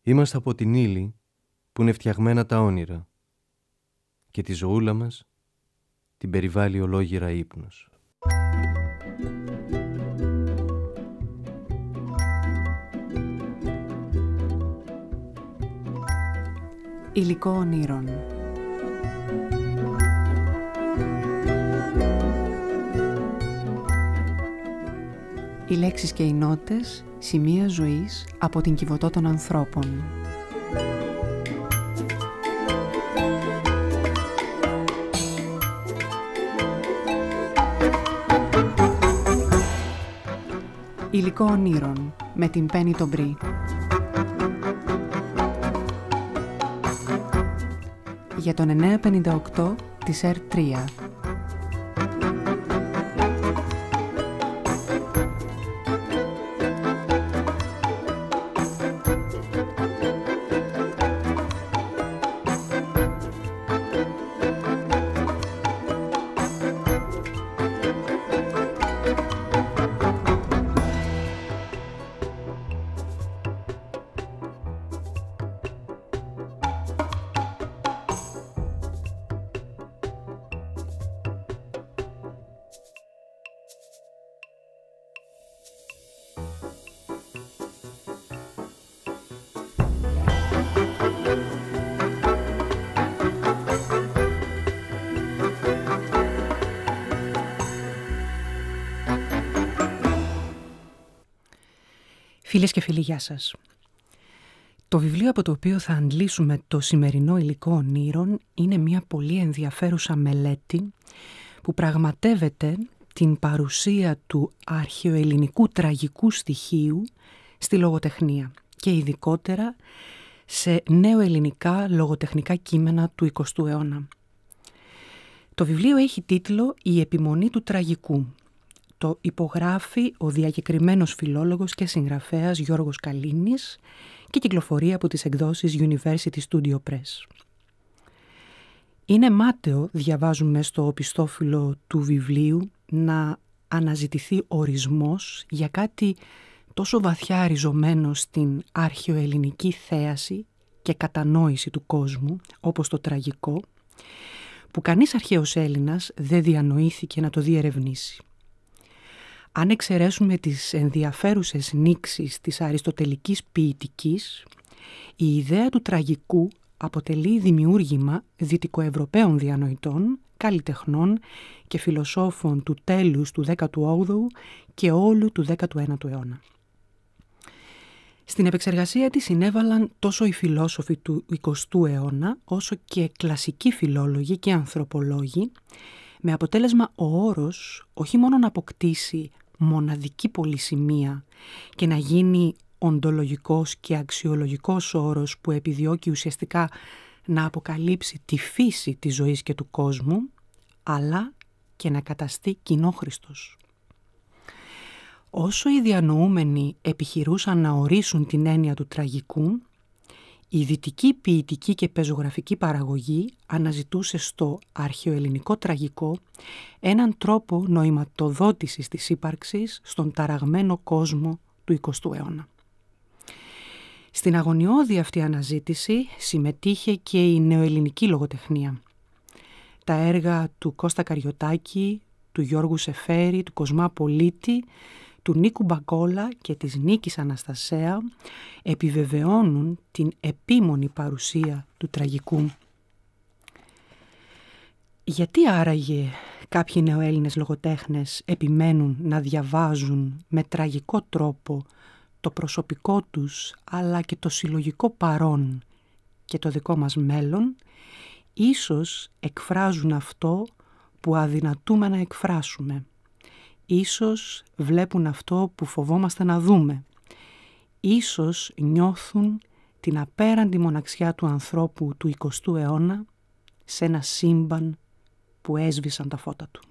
Είμαστε από την ύλη που είναι φτιαγμένα τα όνειρα και τη ζωούλα μας την περιβάλλει ολόγυρα ύπνος. Υλικό ονείρων. Οι λέξεις και οι νότες, σημεία ζωής από την Κιβωτό των ανθρώπων. Υλικό ονείρων με την Πέννη τον Μπρι. Για τον 958 της R3. Φίλες και φίλοι, γεια σας. Το βιβλίο από το οποίο θα αντλήσουμε το σημερινό υλικό ονείρων είναι μια πολύ ενδιαφέρουσα μελέτη που πραγματεύεται την παρουσία του αρχαιοελληνικού τραγικού στοιχείου στη λογοτεχνία και ειδικότερα σε νεοελληνικά λογοτεχνικά κείμενα του 20ου αιώνα. Το βιβλίο έχει τίτλο «Η επιμονή του τραγικού». Το υπογράφει ο διακεκριμένος φιλόλογος και συγγραφέας Γιώργος Καλίνης και κυκλοφορεί από τις εκδόσεις University Studio Press. Είναι μάταιο, διαβάζουμε στο οπιστόφυλλο του βιβλίου, να αναζητηθεί ορισμός για κάτι τόσο βαθιά ριζωμένο στην αρχαιοελληνική θέαση και κατανόηση του κόσμου, όπως το τραγικό, που κανείς αρχαίος Έλληνας δεν διανοήθηκε να το διερευνήσει. Αν εξαιρέσουμε τις ενδιαφέρουσες νήξεις της αριστοτελικής ποιητικής, η ιδέα του τραγικού αποτελεί δημιούργημα δυτικοευρωπαίων διανοητών, καλλιτεχνών και φιλοσόφων του τέλους του 18ου και όλου του 19ου αιώνα. Στην επεξεργασία της συνέβαλαν τόσο οι φιλόσοφοι του 20ου αιώνα, όσο και κλασικοί φιλόλογοι και ανθρωπολόγοι, με αποτέλεσμα ο όρος όχι μόνο να αποκτήσει μοναδική πολυσημεία και να γίνει οντολογικός και αξιολογικός όρος που επιδιώκει ουσιαστικά να αποκαλύψει τη φύση της ζωής και του κόσμου, αλλά και να καταστεί κοινόχρηστος. Όσο οι διανοούμενοι επιχειρούσαν να ορίσουν την έννοια του τραγικού, η δυτική ποιητική και πεζογραφική παραγωγή αναζητούσε στο αρχαιοελληνικό τραγικό έναν τρόπο νοηματοδότησης της ύπαρξης στον ταραγμένο κόσμο του 20ου αιώνα. Στην αγωνιώδη αυτή αναζήτηση συμμετείχε και η νεοελληνική λογοτεχνία. Τα έργα του Κώστα Καριωτάκη, του Γιώργου Σεφέρη, του Κοσμά Πολίτη, του Νίκου Μπακόλα και της Νίκης Αναστασέα επιβεβαιώνουν την επίμονη παρουσία του τραγικού. Γιατί άραγε κάποιοι νεοέλληνες λογοτέχνες επιμένουν να διαβάζουν με τραγικό τρόπο το προσωπικό τους αλλά και το συλλογικό παρόν και το δικό μας μέλλον? Ίσως εκφράζουν αυτό που αδυνατούμε να εκφράσουμε. Ίσως βλέπουν αυτό που φοβόμαστε να δούμε. Ίσως νιώθουν την απέραντη μοναξιά του ανθρώπου του 20ου αιώνα σε ένα σύμπαν που έσβησαν τα φώτα του.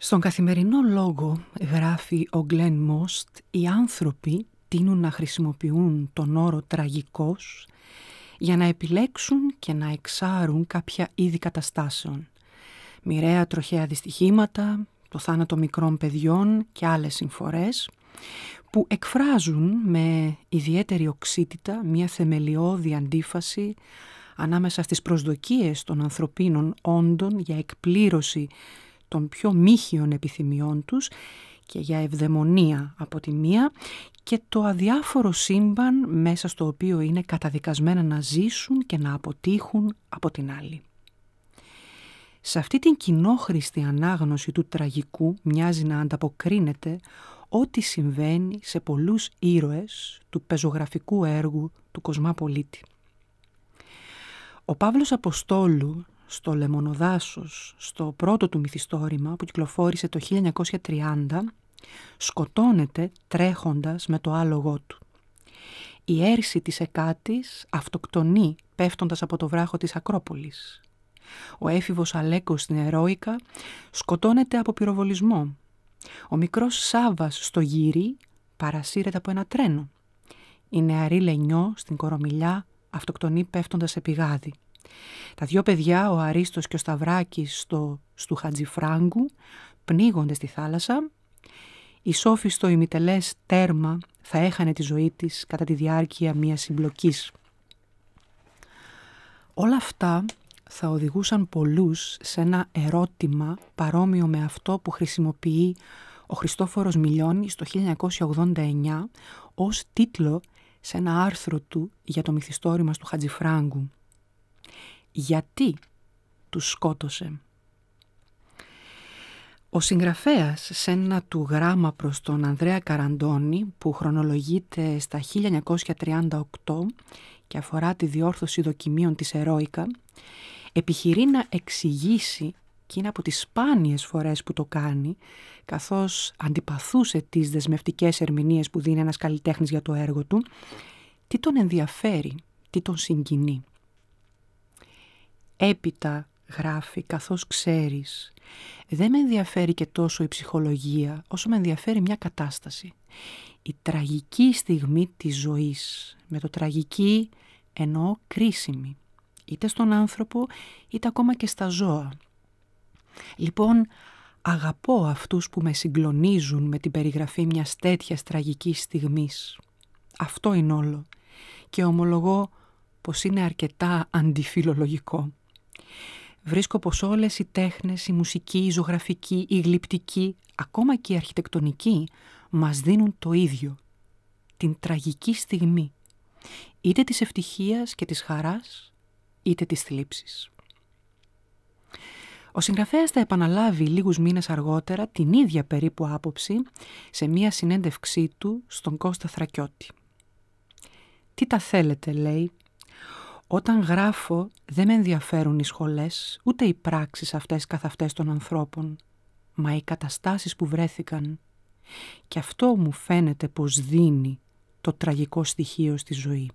Στον καθημερινό λόγο, γράφει ο Γκλεν Μόστ, οι άνθρωποι τείνουν να χρησιμοποιούν τον όρο τραγικός για να επιλέξουν και να εξάρουν κάποια είδη καταστάσεων. Μοιραία τροχαία δυστυχήματα, το θάνατο μικρών παιδιών και άλλες συμφορές που εκφράζουν με ιδιαίτερη οξύτητα μια θεμελιώδη αντίφαση ανάμεσα στις προσδοκίες των ανθρωπίνων όντων για εκπλήρωση των πιο μύχιων επιθυμιών τους και για ευδαιμονία από τη μία και το αδιάφορο σύμπαν μέσα στο οποίο είναι καταδικασμένα να ζήσουν και να αποτύχουν από την άλλη. Σε αυτή την κοινόχρηστη ανάγνωση του τραγικού μοιάζει να ανταποκρίνεται ό,τι συμβαίνει σε πολλούς ήρωες του πεζογραφικού έργου του Κοσμά-Πολίτη. Ο Παύλος Αποστόλου στο Λεμονοδάσος, στο πρώτο του μυθιστόρημα που κυκλοφόρησε το 1930, σκοτώνεται τρέχοντας με το άλογό του. Η Έρση της Εκάτης αυτοκτονεί πέφτοντας από το βράχο της Ακρόπολης. Ο έφηβος Αλέκος στην Ερόικα σκοτώνεται από πυροβολισμό. Ο μικρός Σάββας στο Γύρι παρασύρεται από ένα τρένο. Η νεαρή Λενιό στην Κορομιλιά αυτοκτονεί πέφτοντας σε πηγάδι. Τα δυο παιδιά, ο Αρίστος και ο Σταυράκης στου Χατζηφράγκου, πνίγονται στη θάλασσα. Η Σόφη στο ημιτελές Τέρμα θα έχανε τη ζωή της κατά τη διάρκεια μιας συμπλοκής. Όλα αυτά θα οδηγούσαν πολλούς σε ένα ερώτημα παρόμοιο με αυτό που χρησιμοποιεί ο Χριστόφορος Μιλιώνης το 1989 ως τίτλο σε ένα άρθρο του για το μυθιστόρημα του Χατζηφράγκου. Γιατί τους σκότωσε? Ο συγγραφέας σε ένα του γράμμα προς τον Ανδρέα Καραντώνη που χρονολογείται στα 1938 και αφορά τη διόρθωση δοκιμίων της Ερόικα, επιχειρεί να εξηγήσει, και είναι από τις σπάνιες φορές που το κάνει, καθώς αντιπαθούσε τις δεσμευτικές ερμηνείες που δίνει ένας καλλιτέχνης για το έργο του, τι τον ενδιαφέρει, τι τον συγκινεί. Έπειτα, γράφει, καθώς ξέρεις, δεν με ενδιαφέρει και τόσο η ψυχολογία, όσο με ενδιαφέρει μια κατάσταση. Η τραγική στιγμή της ζωής. Με το τραγική εννοώ κρίσιμη, είτε στον άνθρωπο, είτε ακόμα και στα ζώα. Λοιπόν, αγαπώ αυτούς που με συγκλονίζουν με την περιγραφή μιας τέτοιας τραγικής στιγμής. Αυτό είναι όλο. Και ομολογώ πως είναι αρκετά αντιφιλολογικό. Βρίσκω πως όλες οι τέχνες, η μουσική, η ζωγραφική, η γλυπτική, ακόμα και η αρχιτεκτονική, μας δίνουν το ίδιο. Την τραγική στιγμή. Είτε της ευτυχίας και της χαράς, είτε της θλίψης. Ο συγγραφέας θα επαναλάβει λίγους μήνες αργότερα την ίδια περίπου άποψη σε μία συνέντευξή του στον Κώστα Θρακιώτη. «Τι τα θέλετε», λέει, «όταν γράφω δεν με ενδιαφέρουν οι σχολές, ούτε οι πράξεις αυτές καθ' αυτές των ανθρώπων, μα οι καταστάσεις που βρέθηκαν. Και αυτό μου φαίνεται πως δίνει το τραγικό στοιχείο στη ζωή».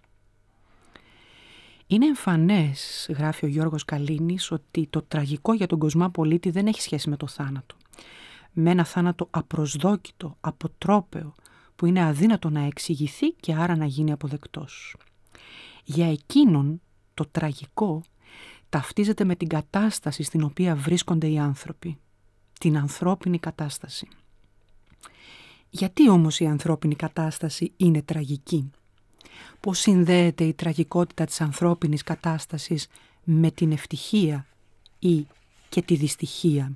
Είναι εμφανές, γράφει ο Γιώργος Καλίνης, ότι το τραγικό για τον Κοσμά-Πολίτη δεν έχει σχέση με το θάνατο. Με ένα θάνατο απροσδόκητο, αποτρόπαιο, που είναι αδύνατο να εξηγηθεί και άρα να γίνει αποδεκτός. Για εκείνον το τραγικό ταυτίζεται με την κατάσταση στην οποία βρίσκονται οι άνθρωποι. Την ανθρώπινη κατάσταση. Γιατί όμως η ανθρώπινη κατάσταση είναι τραγική? Πώς συνδέεται η τραγικότητα της ανθρώπινης κατάστασης με την ευτυχία ή και τη δυστυχία?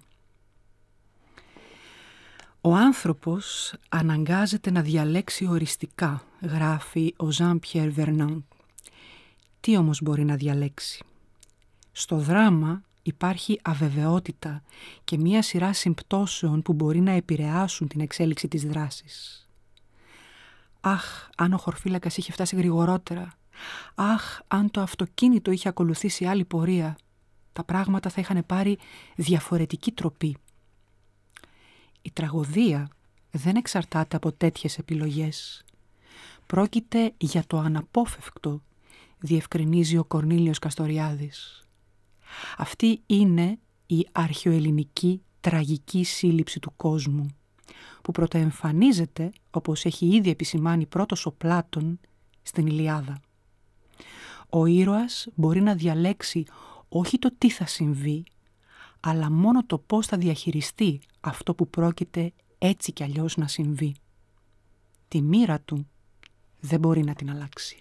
Ο άνθρωπος αναγκάζεται να διαλέξει οριστικά, γράφει ο Jean-Pierre Vernant. Τι όμως μπορεί να διαλέξει? Στο δράμα υπάρχει αβεβαιότητα και μία σειρά συμπτώσεων που μπορεί να επηρεάσουν την εξέλιξη της δράσης. Αχ, αν ο χορφύλακας είχε φτάσει γρηγορότερα. Αχ, αν το αυτοκίνητο είχε ακολουθήσει άλλη πορεία. Τα πράγματα θα είχαν πάρει διαφορετική τροπή. Η τραγωδία δεν εξαρτάται από τέτοιες επιλογές. Πρόκειται για το αναπόφευκτο, διευκρινίζει ο Κορνήλιος Καστοριάδης. Αυτή είναι η αρχαιοελληνική τραγική σύλληψη του κόσμου, που πρωτοεμφανίζεται, όπως έχει ήδη επισημάνει πρώτος ο Πλάτων, στην Ιλιάδα. Ο ήρωας μπορεί να διαλέξει όχι το τι θα συμβεί, αλλά μόνο το πώς θα διαχειριστεί αυτό που πρόκειται έτσι κι αλλιώς να συμβεί. Τη μοίρα του δεν μπορεί να την αλλάξει.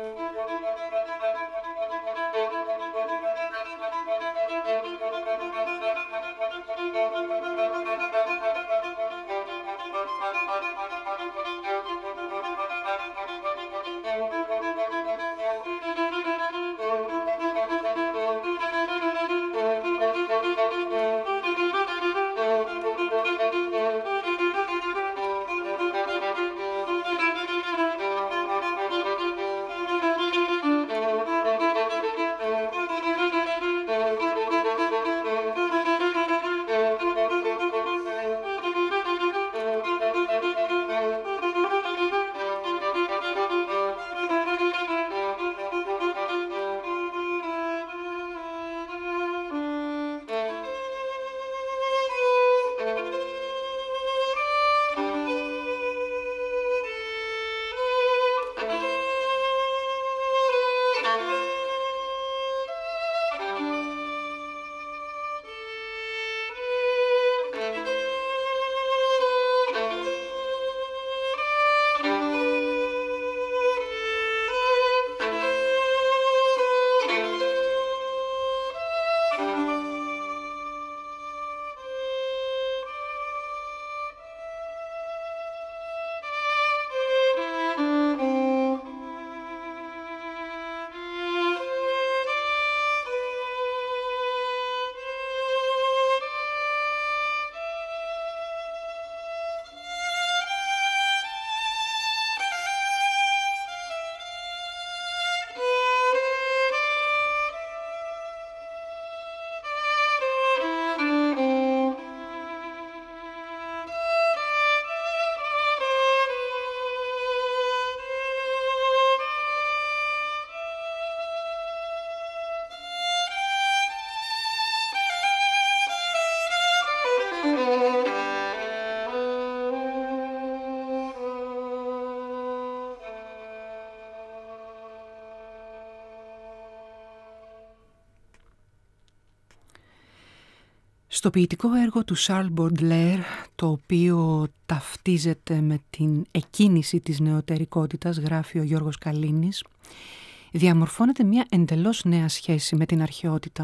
Στο ποιητικό έργο του Charles Baudelaire, το οποίο ταυτίζεται με την εκκίνηση της νεωτερικότητας, γράφει ο Γιώργος Καλίνης, διαμορφώνεται μια εντελώς νέα σχέση με την αρχαιότητα.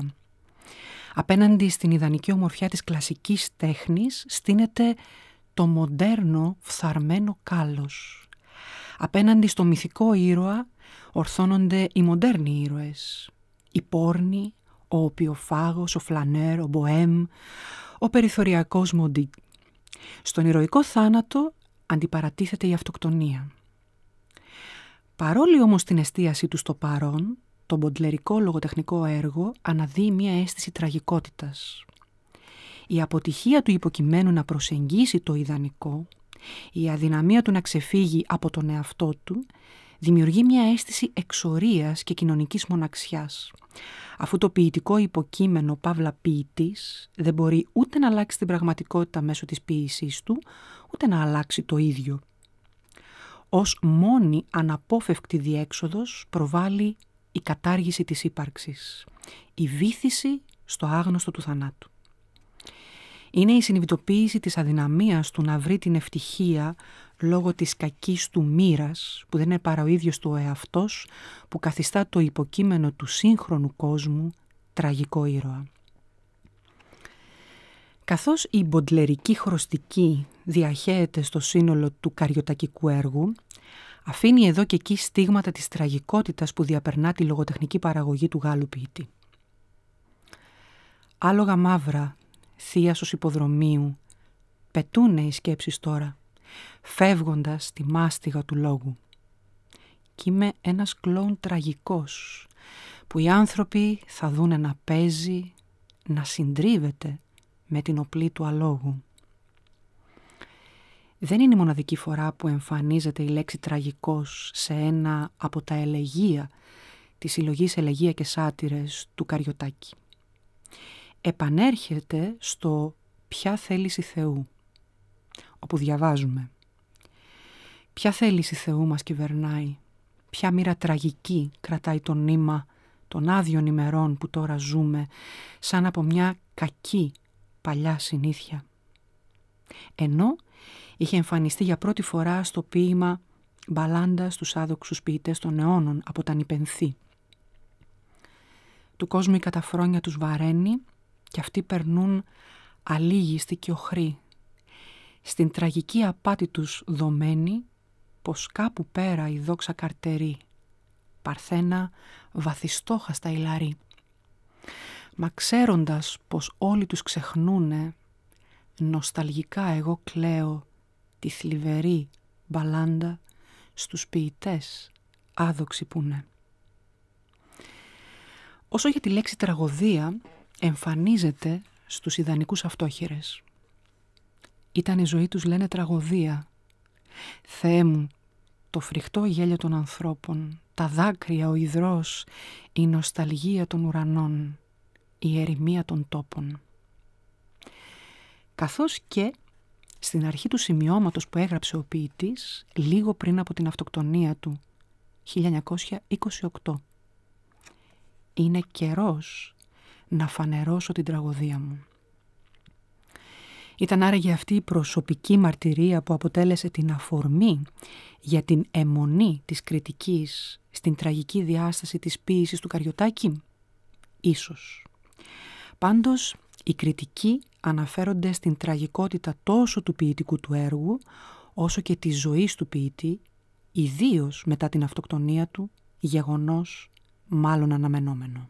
Απέναντι στην ιδανική ομορφιά της κλασικής τέχνης στείνεται το μοντέρνο φθαρμένο κάλος. Απέναντι στο μυθικό ήρωα ορθώνονται οι μοντέρνοι ήρωες, οι πόρνοι, ο οπιοφάγος, ο φλανέρ, ο μποέμ, ο περιθωριακός μοντί. Στον ηρωικό θάνατο αντιπαρατίθεται η αυτοκτονία. Παρόλη όμως την εστίαση του στο παρόν, το μποντλερικό λογοτεχνικό έργο αναδύει μια αίσθηση τραγικότητας. Η αποτυχία του υποκειμένου να προσεγγίσει το ιδανικό, η αδυναμία του να ξεφύγει από τον εαυτό του, δημιουργεί μια αίσθηση εξορίας και κοινωνικής μοναξιάς, αφού το ποιητικό υποκείμενο παύλα ποιητής δεν μπορεί ούτε να αλλάξει την πραγματικότητα μέσω της ποίησής του, ούτε να αλλάξει το ίδιο. Ως μόνη αναπόφευκτη διέξοδος προβάλλει η κατάργηση της ύπαρξης, η βύθιση στο άγνωστο του θανάτου. Είναι η συνειδητοποίηση της αδυναμίας του να βρει την ευτυχία λόγω της κακής του μοίρας, που δεν είναι παρά ο ίδιος του ο εαυτός, που καθιστά το υποκείμενο του σύγχρονου κόσμου τραγικό ήρωα. Καθώς η μποντλερική χρωστική διαχέεται στο σύνολο του καριωτακικού έργου, αφήνει εδώ και εκεί στίγματα της τραγικότητας που διαπερνά τη λογοτεχνική παραγωγή του Γάλλου ποιητή. Άλογα μαύρα, θίασος υποδρομίου, πετούνε οι σκέψεις τώρα, φεύγοντας τη μάστιγα του λόγου. Κι είμαι ένας κλόουν τραγικός, που οι άνθρωποι θα δούνε να παίζει, να συντρίβεται με την οπλή του αλόγου. Δεν είναι η μοναδική φορά που εμφανίζεται η λέξη τραγικός σε ένα από τα ελεγεία της συλλογής «Ελεγεία και Σάτυρες» του Καριωτάκη. Επανέρχεται στο «Ποια θέληση Θεού», όπου διαβάζουμε «Ποια θέληση Θεού μας κυβερνάει, ποια μοίρα τραγική κρατάει το νήμα των άδειων ημερών που τώρα ζούμε, σαν από μια κακή παλιά συνήθεια». Ενώ είχε εμφανιστεί για πρώτη φορά στο ποίημα «Μπαλάντα στους άδοξους ποιητές των αιώνων» από τα Νιπενθή. Του κόσμου η καταφρόνια τους βαραίνει και αυτοί περνούν αλίγιστοι και οχροί. Στην τραγική απάτη τους δομένη, πως κάπου πέρα η δόξα καρτερεί, παρθένα βαθιστόχαστα ηλαρή. Μα ξέροντας πως όλοι τους ξεχνούνε, νοσταλγικά εγώ κλαίω τη θλιβερή μπαλάντα στους ποιητές άδοξοι που είναι. Όσο για τη λέξη τραγωδία, εμφανίζεται στους ιδανικούς αυτόχειρες. Ήταν η ζωή τους, λένε, τραγωδία. Θεέ μου, το φρικτό γέλιο των ανθρώπων, τα δάκρυα, ο υδρός, η νοσταλγία των ουρανών, η ερημία των τόπων. Καθώς και στην αρχή του σημειώματος που έγραψε ο ποιητής, λίγο πριν από την αυτοκτονία του, 1928. «Είναι καιρός να φανερώσω την τραγωδία μου». Ήταν άραγε αυτή η προσωπική μαρτυρία που αποτέλεσε την αφορμή για την αιμονή της κριτικής στην τραγική διάσταση της ποίησης του Καριωτάκη? Ίσως. Πάντως, οι κριτικοί αναφέρονται στην τραγικότητα τόσο του ποιητικού του έργου, όσο και της ζωής του ποιητή, ιδίως μετά την αυτοκτονία του, γεγονός μάλλον αναμενόμενο.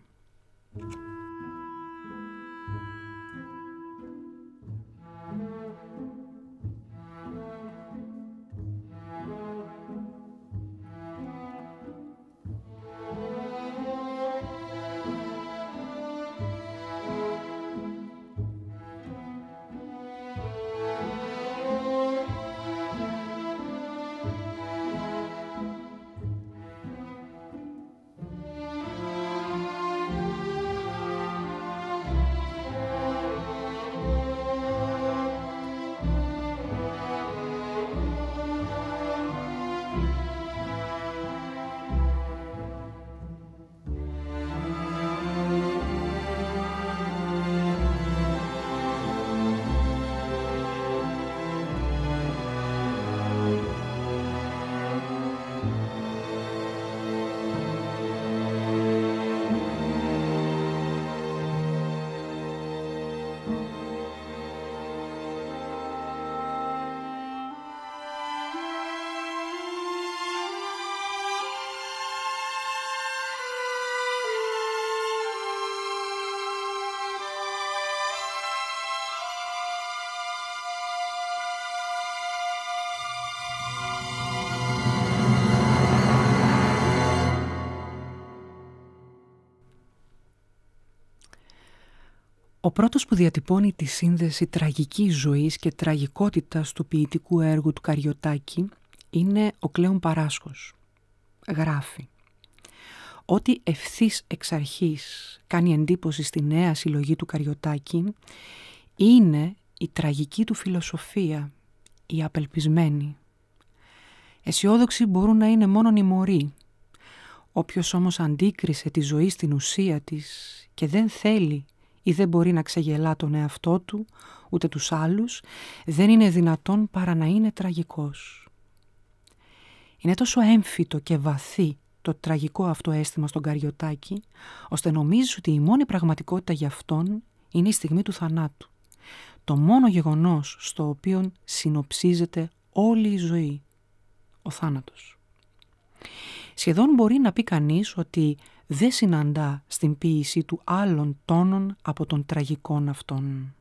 Ο πρώτος που διατυπώνει τη σύνδεση τραγικής ζωής και τραγικότητας του ποιητικού έργου του Καριωτάκη είναι ο Κλέον Παράσχος. Γράφει: «Ό,τι ευθύς εξ αρχής κάνει εντύπωση στη νέα συλλογή του Καριωτάκη είναι η τραγική του φιλοσοφία, η απελπισμένη. Αισιόδοξοι μπορούν να είναι μόνον οι μωροί. Όποιος όμως αντίκρισε τη ζωή στην ουσία της και δεν θέλει ή δεν μπορεί να ξεγελά τον εαυτό του, ούτε τους άλλους, δεν είναι δυνατόν παρά να είναι τραγικός». Είναι τόσο έμφυτο και βαθύ το τραγικό αυτό αίσθημα στον Καριωτάκη, ώστε νομίζεις ότι η μόνη πραγματικότητα για αυτόν είναι η στιγμή του θανάτου. Το μόνο γεγονός στο οποίο συνοψίζεται όλη η ζωή, ο θάνατος. Σχεδόν μπορεί να πει κανείς ότι δεν συναντά στην ποίησή του άλλων τόνων από των τραγικών αυτών.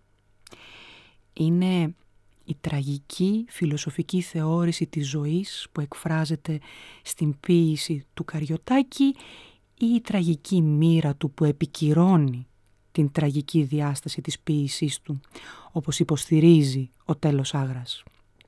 Είναι η τραγική φιλοσοφική θεώρηση της ζωής που εκφράζεται στην ποίηση του Καριωτάκη ή η τραγική μοίρα του που επικυρώνει την τραγική διάσταση της ποίησής του, όπως υποστηρίζει ο Τέλος Άγρας.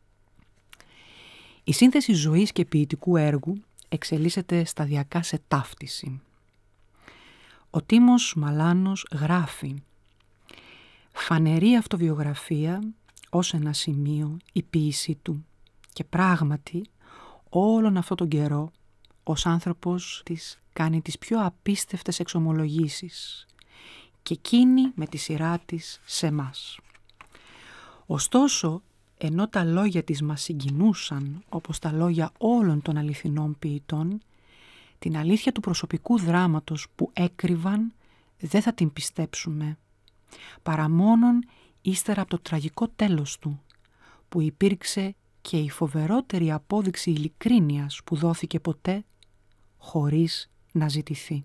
Η σύνθεση ζωής και ποιητικού έργου εξελίσσεται σταδιακά σε ταύτιση. Ο Τίμος Μαλάνος γράφει: Φανερή αυτοβιογραφία ως ένα σημείο η ποίησή του και πράγματι όλον αυτόν τον καιρό ως άνθρωπος της κάνει τις πιο απίστευτες εξομολογήσεις και εκείνη με τη σειρά της σε μας. Ωστόσο, ενώ τα λόγια της μας συγκινούσαν όπως τα λόγια όλων των αληθινών ποιητών, την αλήθεια του προσωπικού δράματος που έκρυβαν δεν θα την πιστέψουμε, παρά μόνον ύστερα από το τραγικό τέλος του, που υπήρξε και η φοβερότερη απόδειξη ειλικρίνειας που δόθηκε ποτέ χωρίς να ζητηθεί.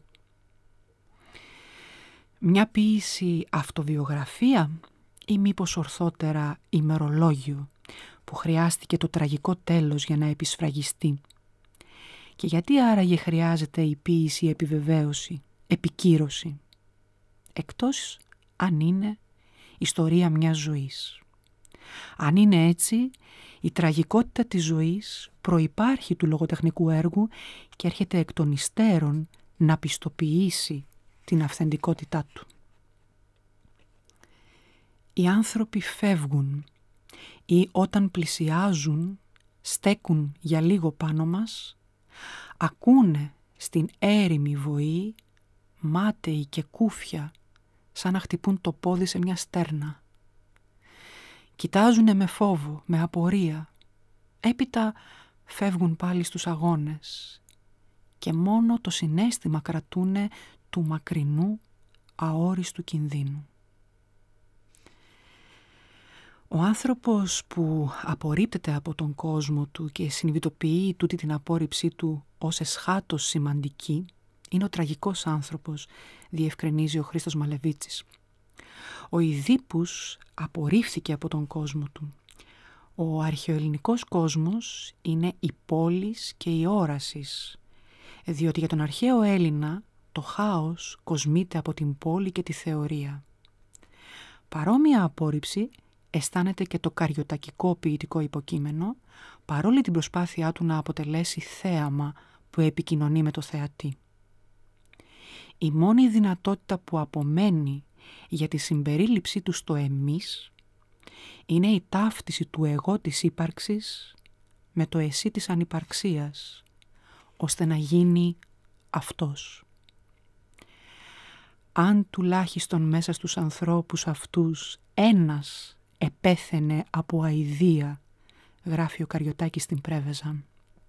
Μια ποίηση αυτοβιογραφία ή μήπως ορθότερα ημερολόγιο που χρειάστηκε το τραγικό τέλος για να επισφραγιστεί. Και γιατί άραγε χρειάζεται η ποίηση επιβεβαίωση, επικύρωση, εκτός αν είναι ιστορία μιας ζωής. Αν είναι έτσι, η τραγικότητα της ζωής προϋπάρχει του λογοτεχνικού έργου και έρχεται εκ των υστέρων να πιστοποιήσει την αυθεντικότητά του. Οι άνθρωποι φεύγουν ή όταν πλησιάζουν στέκουν για λίγο πάνω μας, ακούνε στην έρημη βοή μάταιοι και κούφια σαν να χτυπούν το πόδι σε μια στέρνα. Κοιτάζουνε με φόβο, με απορία, έπειτα φεύγουν πάλι στους αγώνες και μόνο το συναίσθημα κρατούνε του μακρινού αόριστου κινδύνου. Ο άνθρωπος που απορρίπτεται από τον κόσμο του και συνειδητοποιεί τούτη την απόρριψή του ως εσχάτως σημαντική είναι ο τραγικός άνθρωπος, διευκρινίζει ο Χρήστος Μαλεβίτσης. Ο Ιδίππους απορρίφθηκε από τον κόσμο του. Ο αρχαιοελληνικός κόσμος είναι η πόλης και η όρασης, διότι για τον αρχαίο Έλληνα το χάος κοσμείται από την πόλη και τη θεωρία. Παρόμοια απόρριψη αισθάνεται και το καριωτακικό ποιητικό υποκείμενο, παρόλη την προσπάθειά του να αποτελέσει θέαμα που επικοινωνεί με το θεατή. Η μόνη δυνατότητα που απομένει για τη συμπερίληψή του στο εμείς είναι η ταύτιση του εγώ της ύπαρξης με το εσύ της ανυπαρξίας, ώστε να γίνει αυτός. Αν τουλάχιστον μέσα στους ανθρώπους αυτούς ένας επέθαινε από αηδία, γράφει ο Καριωτάκης στην Πρέβεζα.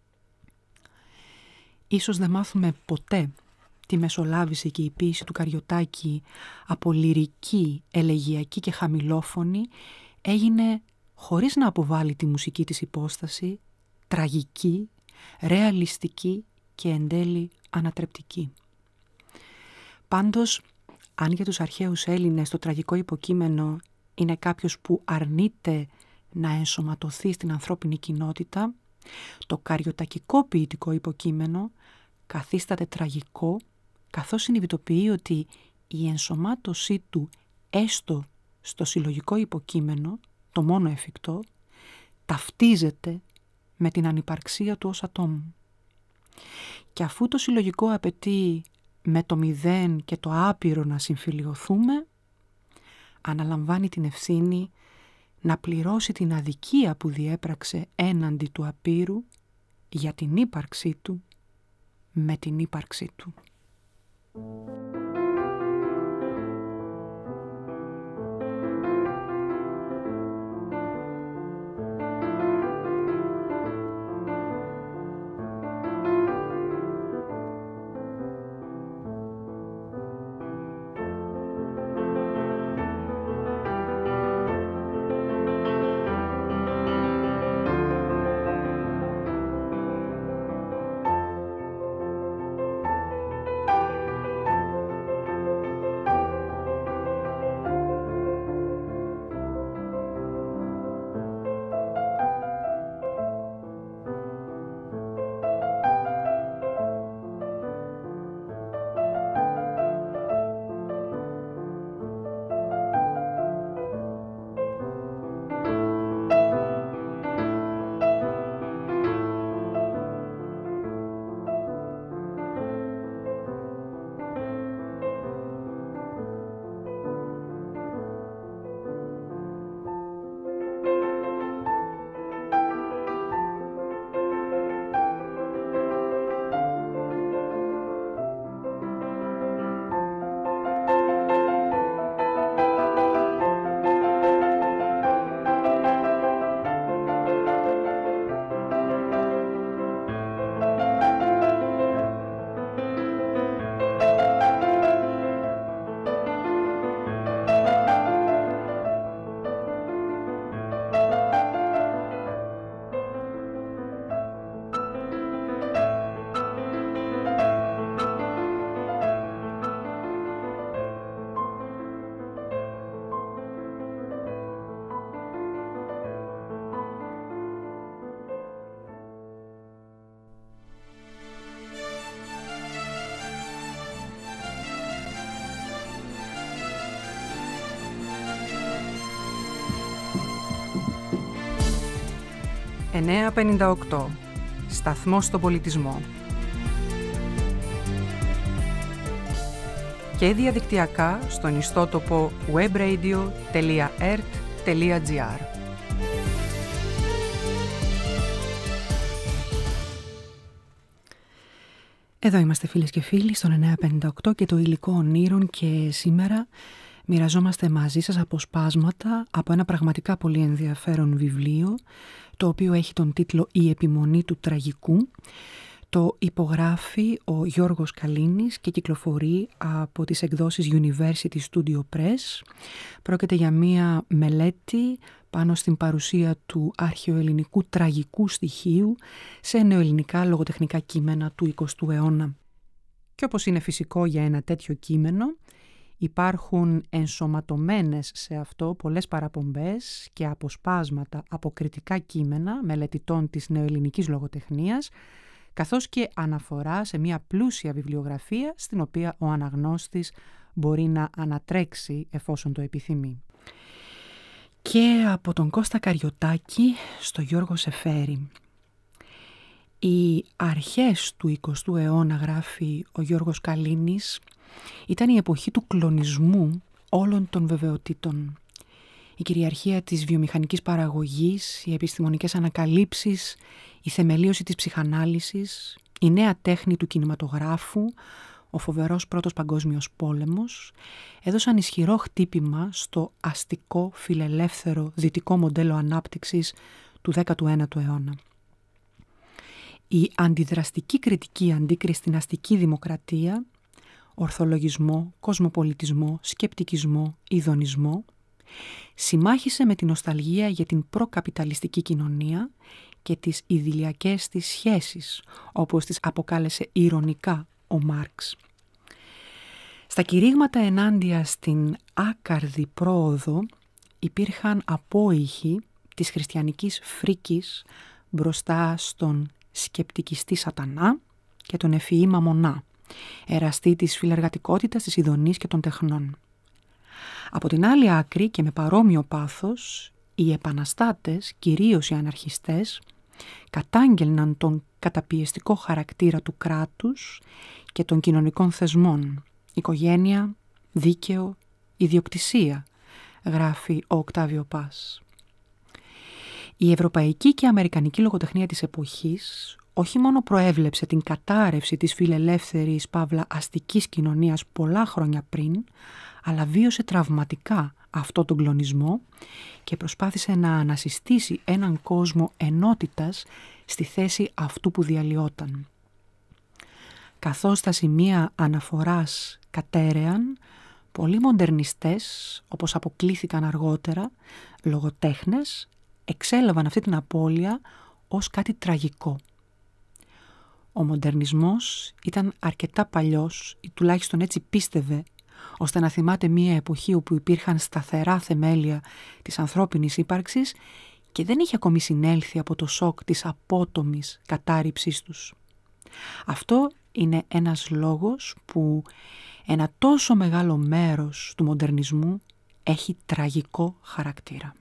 Ίσως δεν μάθουμε ποτέ τη μεσολάβηση και η ποίηση του Καριωτάκη από λυρική, ελεγιακή και χαμηλόφωνη έγινε χωρίς να αποβάλει τη μουσική της υπόσταση, τραγική, ρεαλιστική και εν τέλει ανατρεπτική. Πάντως, αν για τους αρχαίους Έλληνες το τραγικό υποκείμενο είναι κάποιος που αρνείται να ενσωματωθεί στην ανθρώπινη κοινότητα, το καριωτακικό ποιητικό υποκείμενο καθίσταται τραγικό, καθώς συνειδητοποιεί ότι η ενσωμάτωσή του έστω στο συλλογικό υποκείμενο, το μόνο εφικτό, ταυτίζεται με την ανυπαρξία του ως ατόμου. Και αφού το συλλογικό απαιτεί με το μηδέν και το άπειρο να συμφιλιωθούμε, αναλαμβάνει την ευθύνη να πληρώσει την αδικία που διέπραξε έναντι του απείρου για την ύπαρξή του με την ύπαρξή του. 958. Σταθμός στον πολιτισμό. Και διαδικτυακά στον ιστότοπο webradio.ert.gr. Εδώ είμαστε φίλες και φίλοι στον 958 και το υλικό ονείρων, και σήμερα μοιραζόμαστε μαζί σας αποσπάσματα από ένα πραγματικά πολύ ενδιαφέρον βιβλίο, το οποίο έχει τον τίτλο «Η επιμονή του τραγικού». Το υπογράφει ο Γιώργος Καλίνης και κυκλοφορεί από τις εκδόσεις University Studio Press. Πρόκειται για μία μελέτη πάνω στην παρουσία του αρχαιοελληνικού τραγικού στοιχείου σε νεοελληνικά λογοτεχνικά κείμενα του 20ου αιώνα. Και όπως είναι φυσικό για ένα τέτοιο κείμενο, υπάρχουν ενσωματωμένες σε αυτό πολλές παραπομπές και αποσπάσματα από κριτικά κείμενα μελετητών της νεοελληνικής λογοτεχνίας, καθώς και αναφορά σε μια πλούσια βιβλιογραφία στην οποία ο αναγνώστης μπορεί να ανατρέξει εφόσον το επιθυμεί. Και από τον Κώστα Καριωτάκη στο Γιώργο Σεφέρη. Οι αρχές του 20ου αιώνα, γράφει ο Γιώργος Καλίνης, ήταν η εποχή του κλονισμού όλων των βεβαιοτήτων. Η κυριαρχία της βιομηχανικής παραγωγής, οι επιστημονικές ανακαλύψεις, η θεμελίωση της ψυχανάλυσης, η νέα τέχνη του κινηματογράφου, ο φοβερός πρώτος παγκόσμιος πόλεμος έδωσαν ισχυρό χτύπημα στο αστικό, φιλελεύθερο, δυτικό μοντέλο ανάπτυξης του 19ου αιώνα. Η αντιδραστική κριτική αντίκριση στην αστική δημοκρατία, ορθολογισμό, κοσμοπολιτισμό, σκεπτικισμό, ειδονισμό, συμμάχισε με την νοσταλγία για την προκαπιταλιστική κοινωνία και τις ιδηλιακές της σχέσεις, όπως τις αποκάλεσε ηρωνικά ο Μάρξ. Στα κηρύγματα ενάντια στην άκαρδη πρόοδο υπήρχαν απόϊχοι της χριστιανικής φρίκης μπροστά στον σκεπτικιστή σατανά και τον ευφυή Μαμονά, εραστή της φιλεργατικότητας, της ειδονής και των τεχνών. Από την άλλη άκρη και με παρόμοιο πάθος, οι επαναστάτες, κυρίως οι αναρχιστές, κατάγγελναν τον καταπιεστικό χαρακτήρα του κράτους και των κοινωνικών θεσμών, οικογένεια, δίκαιο, ιδιοκτησία, γράφει ο Οκτάβιο Πας. Η ευρωπαϊκή και αμερικανική λογοτεχνία της εποχής όχι μόνο προέβλεψε την κατάρρευση της φιλελεύθερης παύλα αστικής κοινωνίας πολλά χρόνια πριν, αλλά βίωσε τραυματικά αυτό τον κλονισμό και προσπάθησε να ανασυστήσει έναν κόσμο ενότητας στη θέση αυτού που διαλυόταν. Καθώς τα σημεία αναφοράς κατέρεαν, πολλοί μοντερνιστές, όπως αποκλήθηκαν αργότερα, λογοτέχνες, εξέλαβαν αυτή την απώλεια ως κάτι τραγικό. Ο μοντερνισμός ήταν αρκετά παλιός, ή τουλάχιστον έτσι πίστευε, ώστε να θυμάται μία εποχή όπου υπήρχαν σταθερά θεμέλια της ανθρώπινης ύπαρξης και δεν είχε ακόμη συνέλθει από το σοκ της απότομης κατάρριψής τους. Αυτό είναι ένας λόγος που ένα τόσο μεγάλο μέρος του μοντερνισμού έχει τραγικό χαρακτήρα.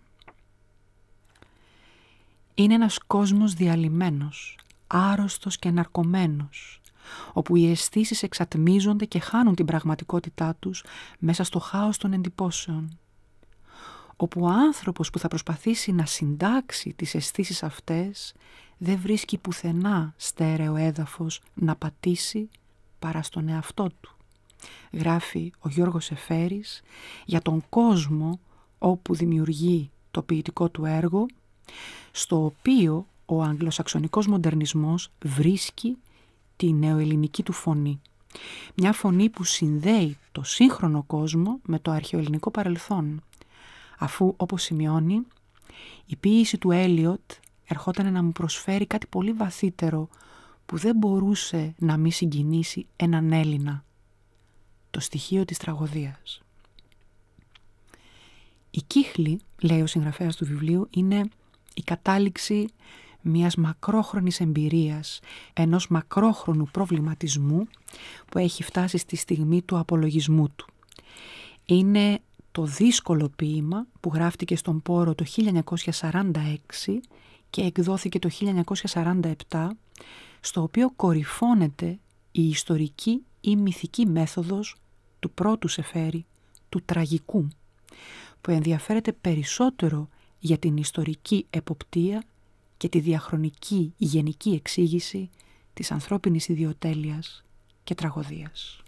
Είναι ένας κόσμος διαλυμένος, άρρωστος και ναρκωμένος, όπου οι αισθήσεις εξατμίζονται και χάνουν την πραγματικότητά τους μέσα στο χάος των εντυπώσεων, όπου ο άνθρωπος που θα προσπαθήσει να συντάξει τις αισθήσεις αυτές δεν βρίσκει πουθενά στέρεο έδαφος να πατήσει παρά στον εαυτό του. Γράφει ο Γιώργος Σεφέρης για τον κόσμο όπου δημιουργεί το ποιητικό του έργο, στο οποίο ο αγγλοσαξονικός μοντερνισμός βρίσκει τη νεοελληνική του φωνή. Μια φωνή που συνδέει το σύγχρονο κόσμο με το αρχαιοελληνικό παρελθόν, αφού, όπως σημειώνει, η ποίηση του Έλιοτ ερχόταν να μου προσφέρει κάτι πολύ βαθύτερο που δεν μπορούσε να μη συγκινήσει έναν Έλληνα, το στοιχείο της τραγωδίας. Η κύχλη, λέει ο συγγραφέας του βιβλίου, είναι η κατάληξη μιας μακρόχρονης εμπειρίας, ενός μακρόχρονου προβληματισμού που έχει φτάσει στη στιγμή του απολογισμού του. Είναι το δύσκολο ποίημα που γράφτηκε στον Πόρο το 1946 και εκδόθηκε το 1947, στο οποίο κορυφώνεται η ιστορική ή μυθική μέθοδος του πρώτου Σεφέρη, του τραγικού, που ενδιαφέρεται περισσότερο για την ιστορική εποπτεία και τη διαχρονική γενική εξήγηση της ανθρώπινης ιδιοτέλειας και τραγωδίας.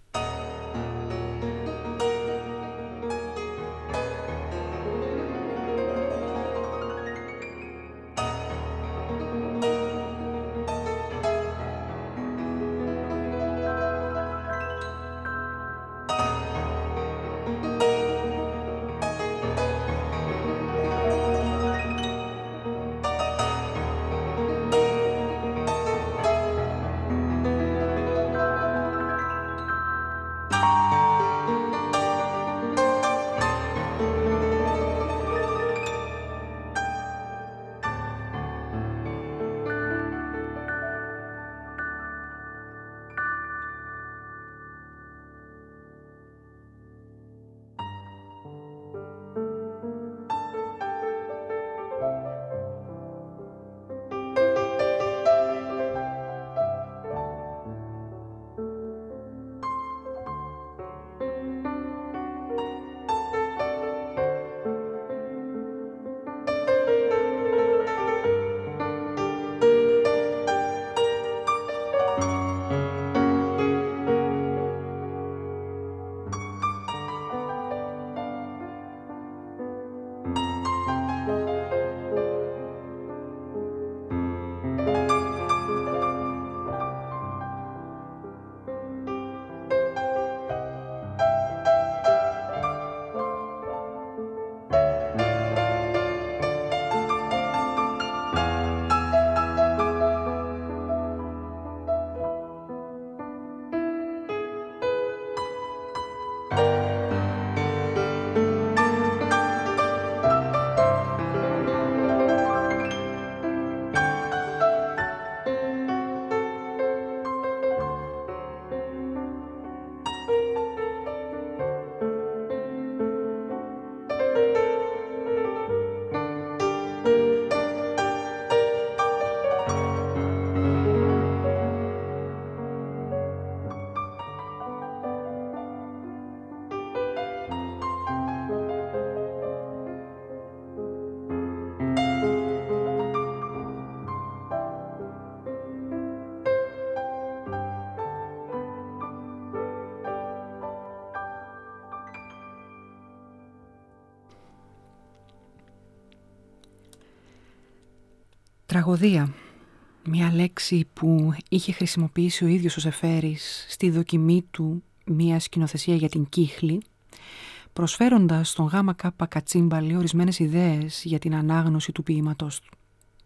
Τραγωδία, μια λέξη που είχε χρησιμοποιήσει ο ίδιος ο Σεφέρης στη δοκιμή του μια σκηνοθεσία για την Κύχλη, προσφέροντας στον ΓΚ Κατσίμπαλη ορισμένες ιδέες για την ανάγνωση του ποίηματός του.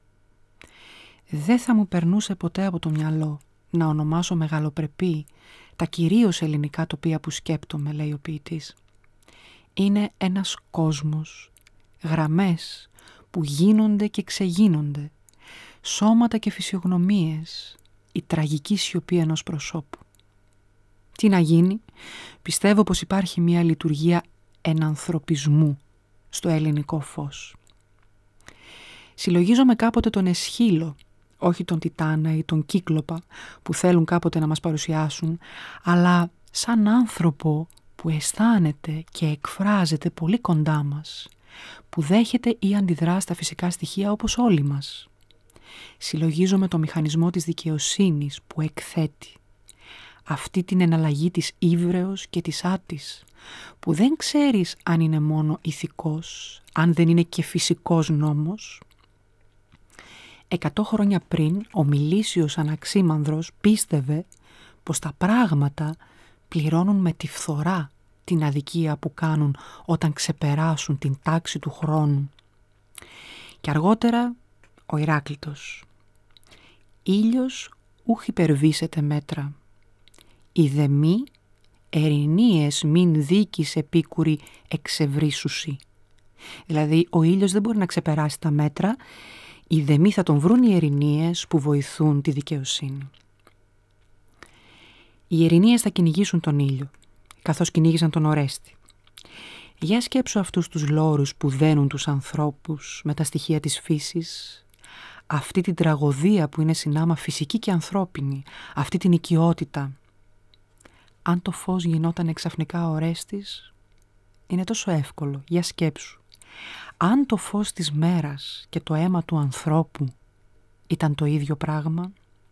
«Δεν θα μου περνούσε ποτέ από το μυαλό να ονομάσω μεγαλοπρεπή τα κυρίως ελληνικά τοπία που σκέπτομαι», λέει ο ποιητής. «Είναι ένας κόσμος, γραμμές που γίνονται και ξεγίνονται, σώματα και φυσιογνωμίες, η τραγική σιωπή ενός προσώπου. Τι να γίνει, πιστεύω πως υπάρχει μια λειτουργία ενανθρωπισμού στο ελληνικό φως. Συλλογίζομαι κάποτε τον Εσχύλο, όχι τον Τιτάνα ή τον Κύκλοπα που θέλουν κάποτε να μας παρουσιάσουν, αλλά σαν άνθρωπο που αισθάνεται και εκφράζεται πολύ κοντά μας, που δέχεται ή αντιδρά στα φυσικά στοιχεία όπως όλοι μας. Συλλογίζομαι το μηχανισμό της δικαιοσύνης που εκθέτει, αυτή την εναλλαγή της ύβρεως και της άτης, που δεν ξέρεις αν είναι μόνο ηθικός, αν δεν είναι και φυσικός νόμος. 100 χρόνια πριν, ο Μιλήσιος Αναξίμανδρος πίστευε πως τα πράγματα πληρώνουν με τη φθορά την αδικία που κάνουν όταν ξεπεράσουν την τάξη του χρόνου. Και αργότερα ο Ηράκλειτος. «Ήλιος ούχ υπερβήσεται μέτρα. Ιδεμή ερηνίες μην δίκης επίκουρη εξευρίσουσι». Δηλαδή ο ήλιος δεν μπορεί να ξεπεράσει τα μέτρα, ιδεμή θα τον βρουν οι ερηνίες που βοηθούν τη δικαιοσύνη. Οι ερηνίες θα κυνηγήσουν τον ήλιο, καθώς κυνήγησαν τον Ορέστη. Για σκέψου αυτούς τους λόρους που δένουν τους ανθρώπους με τα στοιχεία της φύσης, αυτή την τραγωδία που είναι συνάμα φυσική και ανθρώπινη, αυτή την οικειότητα. Αν το φως γινόταν ξαφνικά ο Ορέστης, είναι τόσο εύκολο, για σκέψου. Αν το φως της μέρας και το αίμα του ανθρώπου ήταν το ίδιο πράγμα.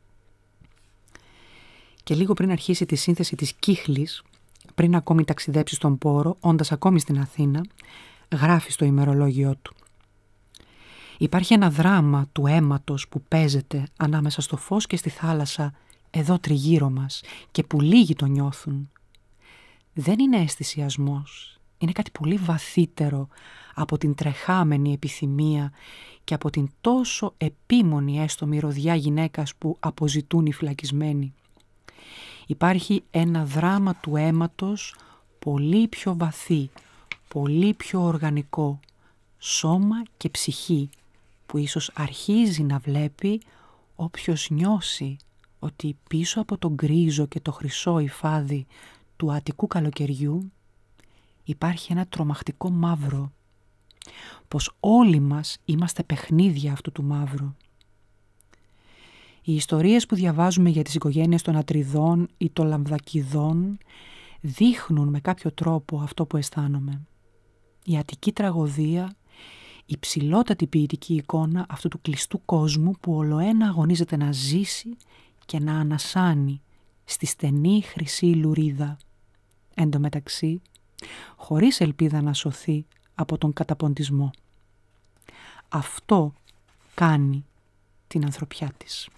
Και λίγο πριν αρχίσει τη σύνθεση της Κύχλης, πριν ακόμη ταξιδέψει στον Πόρο, όντας ακόμη στην Αθήνα, γράφει στο ημερολόγιό του: «Υπάρχει ένα δράμα του αίματος που παίζεται ανάμεσα στο φως και στη θάλασσα εδώ τριγύρω μας και που λίγοι το νιώθουν. Δεν είναι αισθησιασμός, είναι κάτι πολύ βαθύτερο από την τρεχάμενη επιθυμία και από την τόσο επίμονη έστω μυρωδιά γυναίκας που αποζητούν οι φυλακισμένοι. Υπάρχει ένα δράμα του αίματος πολύ πιο βαθύ, πολύ πιο οργανικό, σώμα και ψυχή, που ίσως αρχίζει να βλέπει όποιος νιώσει ότι πίσω από το γκρίζο και το χρυσό υφάδι του αττικού καλοκαιριού υπάρχει ένα τρομακτικό μαύρο, πως όλοι μας είμαστε παιχνίδια αυτού του μαύρου. Οι ιστορίες που διαβάζουμε για τις οικογένειες των Ατριδών ή των Λαμδακηδών δείχνουν με κάποιο τρόπο αυτό που αισθάνομαι. Η αττική τραγωδία, η ψηλότατη ποιητική εικόνα αυτού του κλειστού κόσμου που ολοένα αγωνίζεται να ζήσει και να ανασάνει στη στενή χρυσή λουρίδα. Εν τω μεταξύ, χωρίς ελπίδα να σωθεί από τον καταποντισμό. Αυτό κάνει την ανθρωπιά της.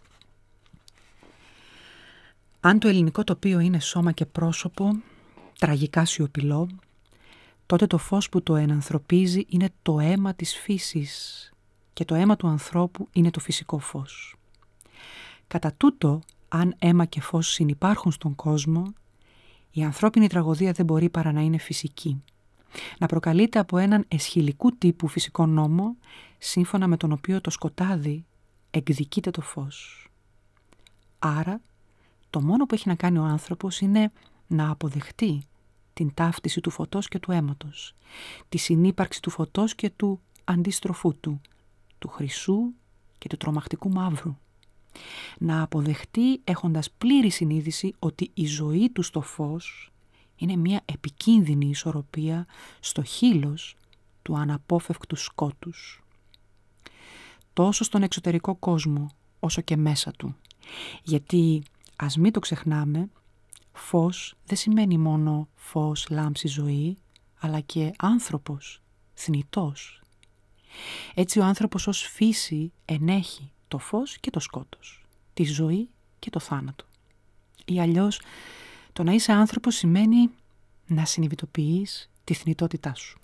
Αν το ελληνικό τοπίο είναι σώμα και πρόσωπο, τραγικά σιωπηλό, τότε το φως που το ενανθρωπίζει είναι το αίμα της φύσης και το αίμα του ανθρώπου είναι το φυσικό φως. Κατά τούτο, αν αίμα και φως συνυπάρχουν στον κόσμο, η ανθρώπινη τραγωδία δεν μπορεί παρά να είναι φυσική. Να προκαλείται από έναν εσχυλικού τύπου φυσικό νόμο, σύμφωνα με τον οποίο το σκοτάδι εκδικείται το φως. Άρα, το μόνο που έχει να κάνει ο άνθρωπος είναι να αποδεχτεί την ταύτιση του φωτός και του αίματος, τη συνύπαρξη του φωτός και του αντίστροφού του χρυσού και του τρομακτικού μαύρου. Να αποδεχτεί έχοντας πλήρη συνείδηση ότι η ζωή του στο φως είναι μια επικίνδυνη ισορροπία στο χείλος του αναπόφευκτου σκότους. Τόσο στον εξωτερικό κόσμο όσο και μέσα του. Γιατί, ας μην το ξεχνάμε, φως δεν σημαίνει μόνο φως, λάμψη, ζωή, αλλά και άνθρωπος, θνητός. Έτσι ο άνθρωπος ως φύση ενέχει το φως και το σκότος, τη ζωή και το θάνατο. Ή αλλιώς, το να είσαι άνθρωπος σημαίνει να συνειδητοποιείς τη θνητότητά σου.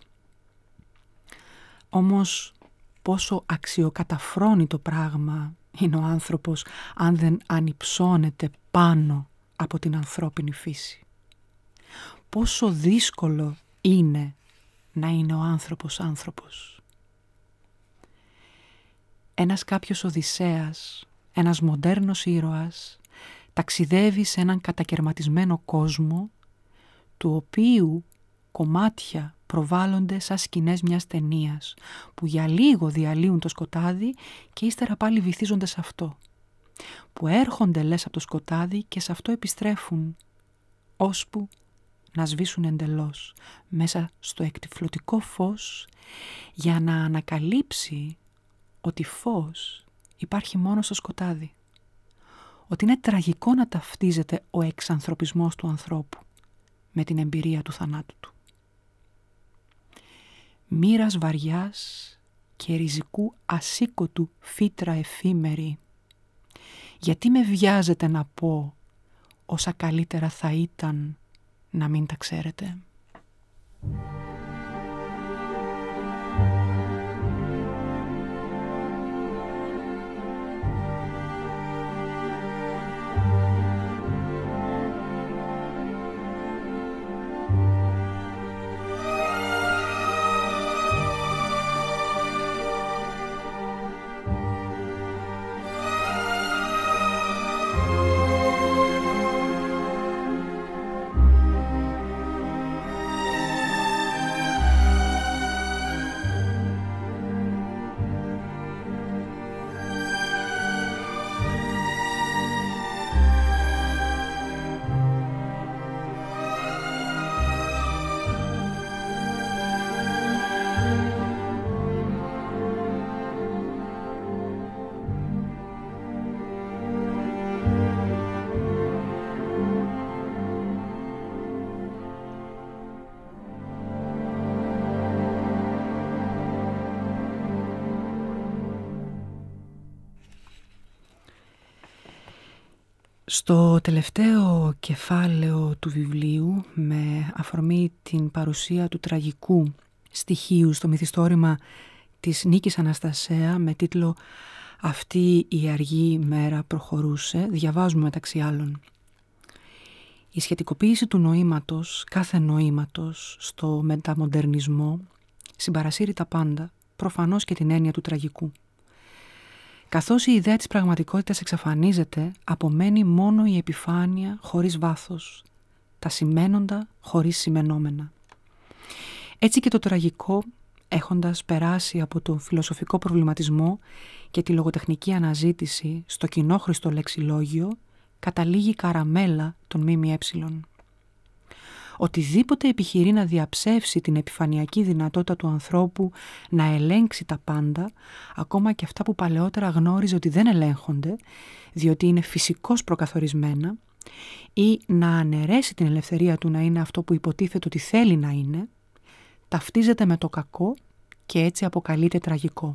Όμως, πόσο αξιοκαταφρόνητο πράγμα είναι ο άνθρωπος αν δεν ανυψώνεται πάνω από την ανθρώπινη φύση. Πόσο δύσκολο είναι να είναι ο άνθρωπος άνθρωπος. Ένας κάποιος Οδυσσέας, ένας μοντέρνος ήρωας, ταξιδεύει σε έναν κατακερματισμένο κόσμο, του οποίου κομμάτια προβάλλονται σαν σκηνές μιας ταινίας, που για λίγο διαλύουν το σκοτάδι και ύστερα πάλι βυθίζονται σε αυτό, που έρχονται λες από το σκοτάδι και σε αυτό επιστρέφουν, ώσπου να σβήσουν εντελώς μέσα στο εκτυφλωτικό φως, για να ανακαλύψει ότι φως υπάρχει μόνο στο σκοτάδι, ότι είναι τραγικό να ταυτίζεται ο εξανθρωπισμός του ανθρώπου με την εμπειρία του θανάτου του. Μοίρας βαριάς και ριζικού ασήκωτου φύτρα εφήμερη, γιατί με βιάζετε να πω όσα καλύτερα θα ήταν να μην τα ξέρετε. Στο τελευταίο κεφάλαιο του βιβλίου, με αφορμή την παρουσία του τραγικού στοιχείου στο μυθιστόρημα της Νίκης Αναστασέα με τίτλο «Αυτή η αργή μέρα προχωρούσε», διαβάζουμε μεταξύ άλλων: «Η σχετικοποίηση του νοήματος, κάθε νοήματος, στο μεταμοντερνισμό συμπαρασύρει τα πάντα, προφανώς και την έννοια του τραγικού. Καθώς η ιδέα της πραγματικότητας εξαφανίζεται, απομένει μόνο η επιφάνεια χωρίς βάθος, τα σημαίνοντα χωρίς σημαινόμενα. Έτσι και το τραγικό, έχοντας περάσει από το φιλοσοφικό προβληματισμό και τη λογοτεχνική αναζήτηση στο κοινόχρηστο λεξιλόγιο, καταλήγει καραμέλα των ΜΜΕ. Οτιδήποτε επιχειρεί να διαψεύσει την επιφανειακή δυνατότητα του ανθρώπου να ελέγξει τα πάντα, ακόμα και αυτά που παλαιότερα γνώριζε ότι δεν ελέγχονται, διότι είναι φυσικώς προκαθορισμένα, ή να αναιρέσει την ελευθερία του να είναι αυτό που υποτίθεται ότι θέλει να είναι, ταυτίζεται με το κακό και έτσι αποκαλείται τραγικό.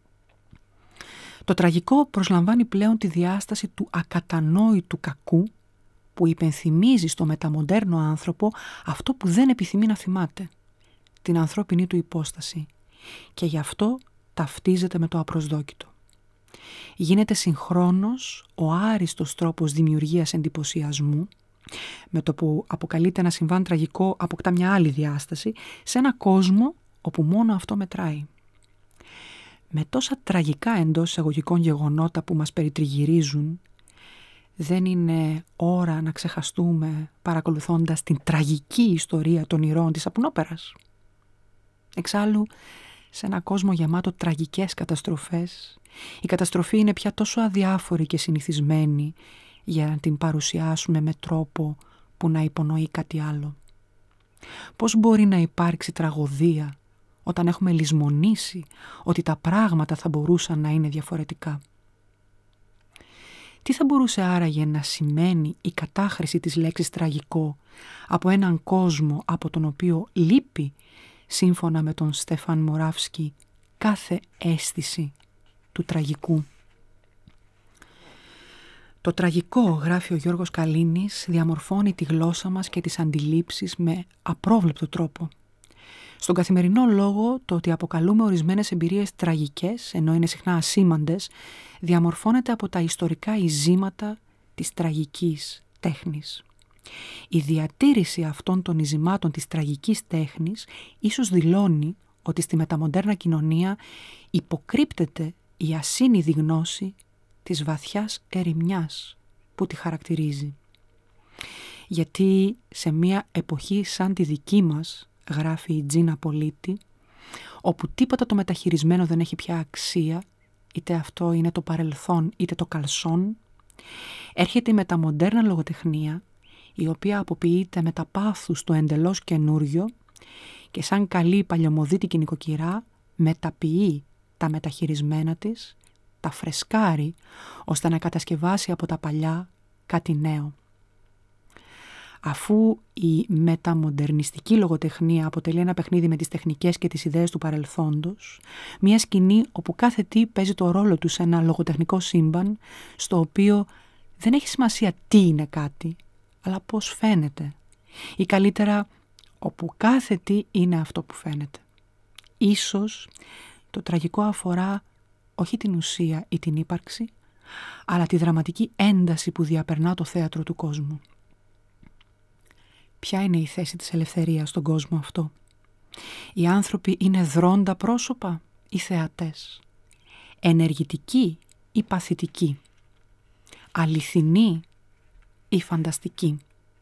Το τραγικό προσλαμβάνει πλέον τη διάσταση του ακατανόητου κακού, που υπενθυμίζει στο μεταμοντέρνο άνθρωπο αυτό που δεν επιθυμεί να θυμάται, την ανθρώπινη του υπόσταση, και γι' αυτό ταυτίζεται με το απροσδόκητο. Γίνεται συγχρόνως ο άριστος τρόπος δημιουργίας εντυπωσιασμού, με το που αποκαλείται ένα συμβάν τραγικό αποκτά μια άλλη διάσταση, σε ένα κόσμο όπου μόνο αυτό μετράει. Με τόσα τραγικά εντός εισαγωγικών γεγονότα που μας περιτριγυρίζουν, δεν είναι ώρα να ξεχαστούμε παρακολουθώντας την τραγική ιστορία των ηρώων της σαπουνόπερας? Εξάλλου, σε ένα κόσμο γεμάτο τραγικές καταστροφές, η καταστροφή είναι πια τόσο αδιάφορη και συνηθισμένη για να την παρουσιάσουμε με τρόπο που να υπονοεί κάτι άλλο. Πώς μπορεί να υπάρξει τραγωδία όταν έχουμε λησμονήσει ότι τα πράγματα θα μπορούσαν να είναι διαφορετικά? Τι θα μπορούσε άραγε να σημαίνει η κατάχρηση της λέξης τραγικό από έναν κόσμο από τον οποίο λείπει, σύμφωνα με τον Στέφαν Μοράβσκι, κάθε αίσθηση του τραγικού? Το τραγικό, γράφει ο Γιώργος Καλίνης, διαμορφώνει τη γλώσσα μας και τις αντιλήψεις με απρόβλεπτο τρόπο. Στον καθημερινό λόγο, το ότι αποκαλούμε ορισμένες εμπειρίες τραγικές, ενώ είναι συχνά ασήμαντες, διαμορφώνεται από τα ιστορικά ειζήματα της τραγικής τέχνης. Η διατήρηση αυτών των ειζημάτων της τραγικής τέχνης ίσως δηλώνει ότι στη μεταμοντέρνα κοινωνία υποκρύπτεται η ασύνειδη γνώση της βαθιάς ερημιάς που τη χαρακτηρίζει. Γιατί σε μια εποχή σαν τη δική μας, γράφει η Τζίνα Πολίτη, όπου τίποτα το μεταχειρισμένο δεν έχει πια αξία, είτε αυτό είναι το παρελθόν είτε το καλσόν, έρχεται η μεταμοντέρνα λογοτεχνία, η οποία αποποιείται με τα πάθους το εντελώς καινούριο και σαν καλή παλιωμοδίτικη νοικοκυρά μεταποιεί τα μεταχειρισμένα της, τα φρεσκάρει, ώστε να κατασκευάσει από τα παλιά κάτι νέο. Αφού η μεταμοντερνιστική λογοτεχνία αποτελεί ένα παιχνίδι με τις τεχνικές και τις ιδέες του παρελθόντος, μια σκηνή όπου κάθε τι παίζει το ρόλο του σε ένα λογοτεχνικό σύμπαν, στο οποίο δεν έχει σημασία τι είναι κάτι, αλλά πώς φαίνεται, ή καλύτερα όπου κάθε τι είναι αυτό που φαίνεται. Ίσως το τραγικό αφορά όχι την ουσία ή την ύπαρξη, αλλά τη δραματική ένταση που διαπερνά το θέατρο του κόσμου. Ποια είναι η θέση της ελευθερίας στον κόσμο αυτό? Οι άνθρωποι είναι δρόντα πρόσωπα ή θεατές? Ενεργητικοί ή παθητικοί? Αληθινοί ή φανταστικοί?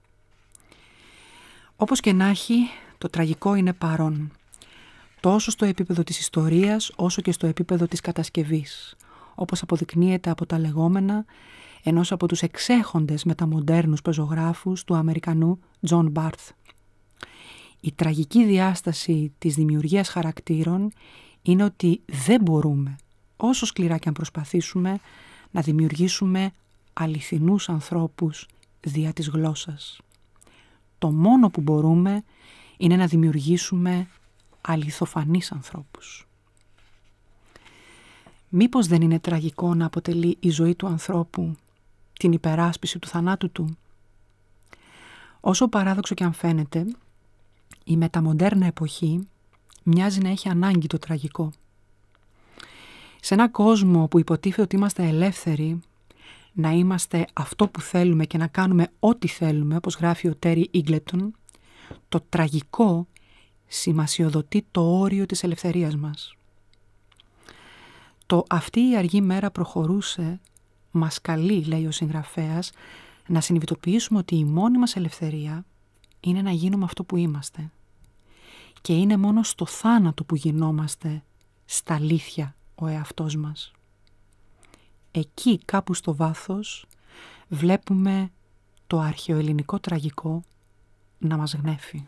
Όπως και να έχει, το τραγικό είναι παρόν, τόσο στο επίπεδο της ιστορίας όσο και στο επίπεδο της κατασκευής, όπως αποδεικνύεται από τα λεγόμενα ενός από τους εξέχοντες μεταμοντέρνους πεζογράφους του Αμερικανού Τζον Μπάρθ. Η τραγική διάσταση της δημιουργίας χαρακτήρων είναι ότι δεν μπορούμε, όσο σκληρά και αν προσπαθήσουμε, να δημιουργήσουμε αληθινούς ανθρώπους δια της γλώσσας. Το μόνο που μπορούμε είναι να δημιουργήσουμε αληθοφανείς ανθρώπους. Μήπως δεν είναι τραγικό να αποτελεί η ζωή του ανθρώπου την υπεράσπιση του θανάτου του. Όσο παράδοξο και αν φαίνεται, η μεταμοντέρνα εποχή μοιάζει να έχει ανάγκη το τραγικό. Σε ένα κόσμο που υποτίθεται ότι είμαστε ελεύθεροι, να είμαστε αυτό που θέλουμε και να κάνουμε ό,τι θέλουμε, όπως γράφει ο Τέρι Ίγκλετον, το τραγικό σημασιοδοτεί το όριο της ελευθερίας μας. Το «αυτή η αργή μέρα προχωρούσε» μας καλεί, λέει ο συγγραφέας, να συνειδητοποιήσουμε ότι η μόνη μας ελευθερία είναι να γίνουμε αυτό που είμαστε. Και είναι μόνο στο θάνατο που γινόμαστε στα αλήθεια ο εαυτός μας. Εκεί κάπου στο βάθος βλέπουμε το αρχαιοελληνικό τραγικό να μας γνέφει.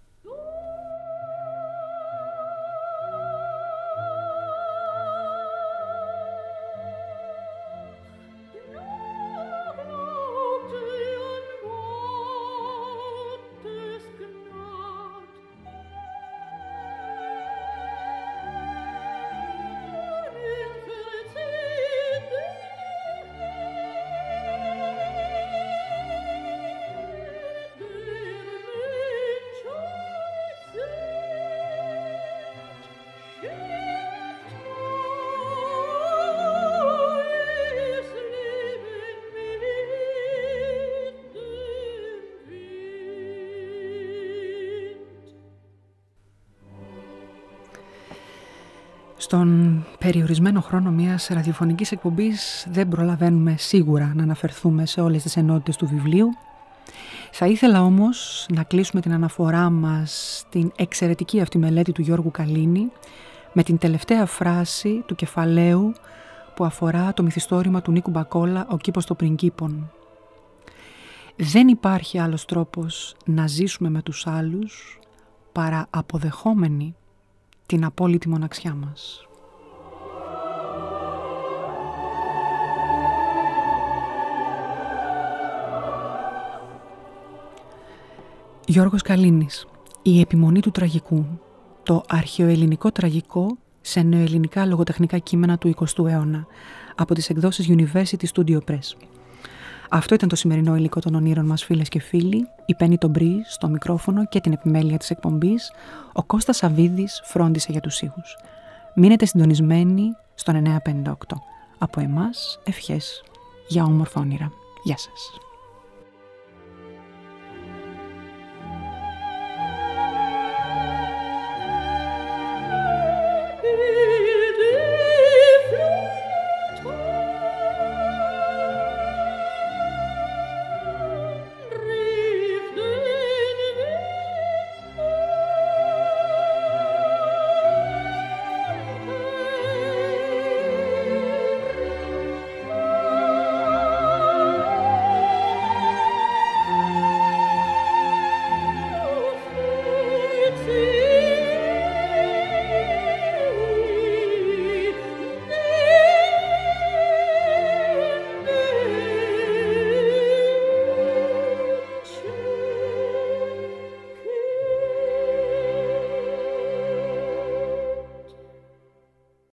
Στον περιορισμένο χρόνο μιας ραδιοφωνικής εκπομπής δεν προλαβαίνουμε σίγουρα να αναφερθούμε σε όλες τις ενότητες του βιβλίου. Θα ήθελα όμως να κλείσουμε την αναφορά μας στην εξαιρετική αυτή μελέτη του Γιώργου Καλίνη με την τελευταία φράση του κεφαλαίου που αφορά το μυθιστόρημα του Νίκου Μπακόλα «Ο κήπος των πριγκίπων». Δεν υπάρχει άλλος τρόπος να ζήσουμε με τους άλλους παρά αποδεχόμενοι την απόλυτη μοναξιά μας. Γιώργος Καλίνης, η επιμονή του τραγικού, το αρχαιοελληνικό τραγικό σε νεοελληνικά λογοτεχνικά κείμενα του 20ου αιώνα, από τις εκδόσεις University Studio Press. Αυτό ήταν το σημερινό υλικό των ονείρων μας, φίλες και φίλοι. Η Πέννη Τομπρί στο μικρόφωνο και την επιμέλεια της εκπομπής. Ο Κώστας Σαββίδης φρόντισε για τους ήχους. Μείνετε συντονισμένοι στον 958. Από εμάς, ευχές για όμορφα όνειρα. Γεια σας.